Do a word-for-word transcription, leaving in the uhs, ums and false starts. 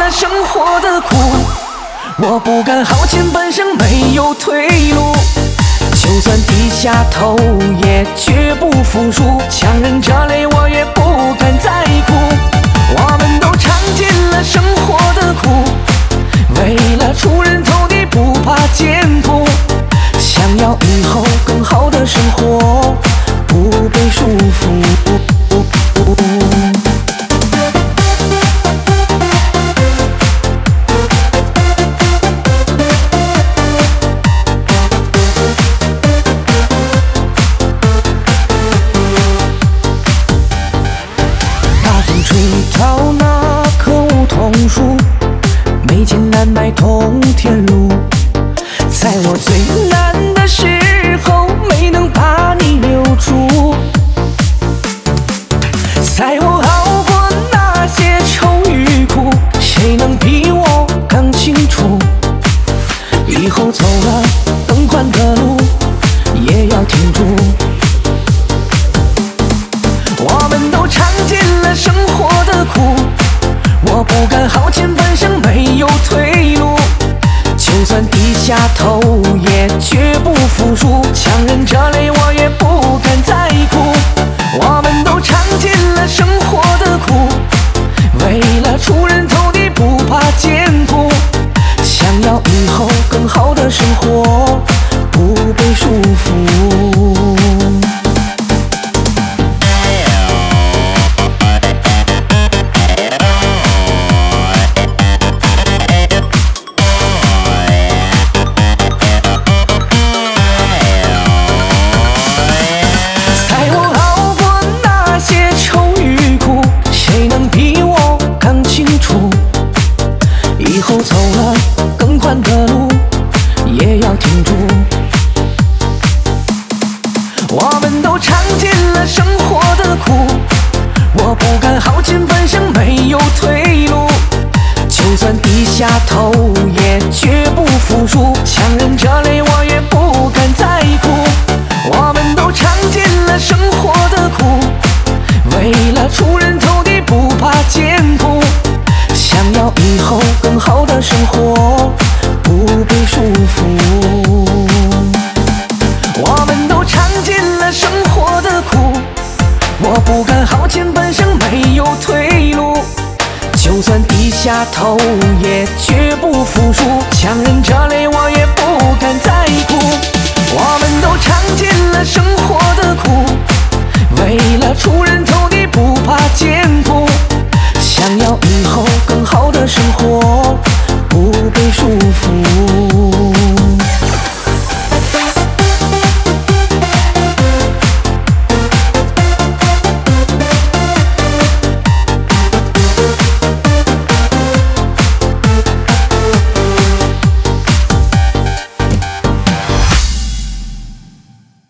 了生活的苦，我不敢好前半生没有退路。就算低下头，也绝不服输。强忍着泪，我也不敢再哭。我们都尝尽了生活的苦，为了出人头地，不怕艰苦。想要以后更好的生活，不被束缚。吹到那棵梧桐树，没钱难买通天路。在我最难的时候，没能把你留住。在我熬过那些愁与苦，谁能比我更清楚？以后走了更宽的路，也要挺住。我们都尝尽了生活的苦，我不敢好前半生没有退路。就算低下头，也绝不服输。强忍着泪，我也不敢再哭。我们都尝尽了生活的苦，为了出人头地，不怕艰苦。想要以后更好的生活，不被束缚。以后走了更宽的路，也要挺住。我们都尝尽了生活的苦，我不敢好前半生没有退路。就算低下头，也绝不服输。强忍着泪，我也不敢再哭。我们都尝尽了生活的苦，为了出人头地，不怕艰苦。想要以后更好的生活，不被束缚。我们都尝尽了生活的苦，我不敢好前半生没有退路。就算低下头，也绝不服输。强忍着泪，